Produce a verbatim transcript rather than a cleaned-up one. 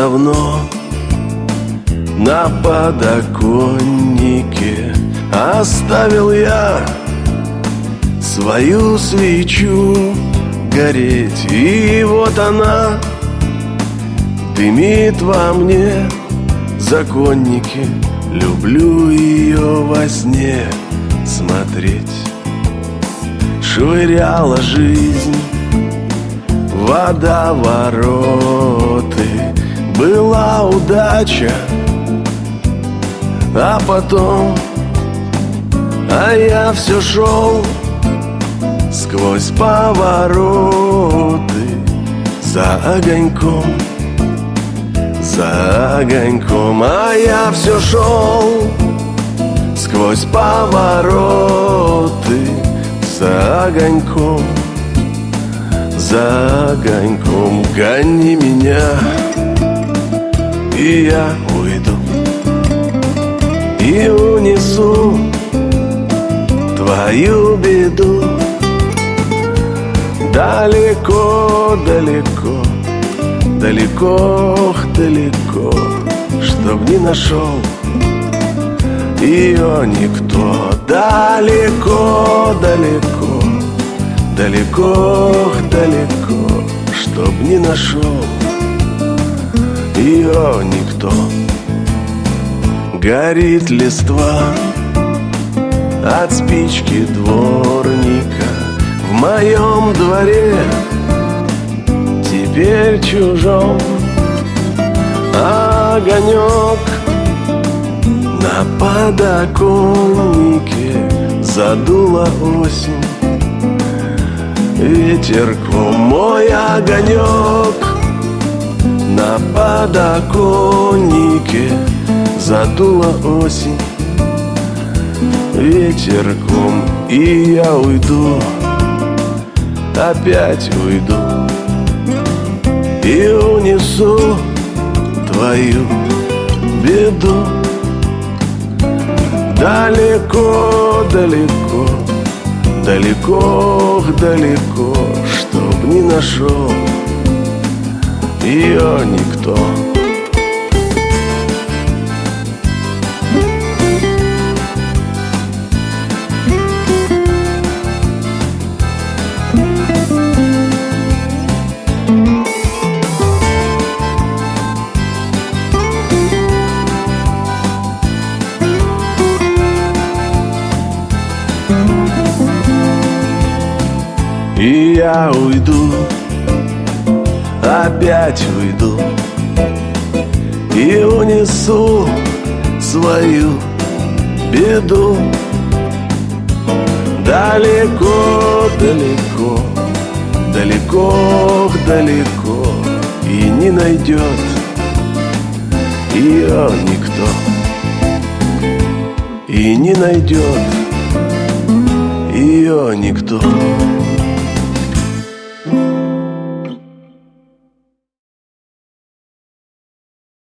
давно на подоконнике оставил я свою свечу гореть, и вот она дымит во мне. Законники, люблю ее во сне смотреть. Швыряла жизнь водовороты, была удача, а потом, а я все шел сквозь повороты за огоньком, за огоньком, а я все шел сквозь повороты за огоньком, за огоньком. Гони меня, и я уйду, и унесу твою беду. Далеко, далеко, далеко, далеко, чтоб не нашел ее никто. Далеко, далеко, далеко, далеко, чтоб не нашел ее никто. Горит листва от спички дворника в моем дворе, теперь чужом. Огонек на подоконнике задула осень ветерком. Мой огонек на подоконнике задула осень ветерком. И я уйду, опять уйду, и унесу твою беду. Далеко, далеко, далеко, далеко, чтоб не нашел ее никто. И я уйду, опять уйду, и унесу свою беду. Далеко, далеко, далеко, далеко, и не найдет ее никто, и не найдет ее никто.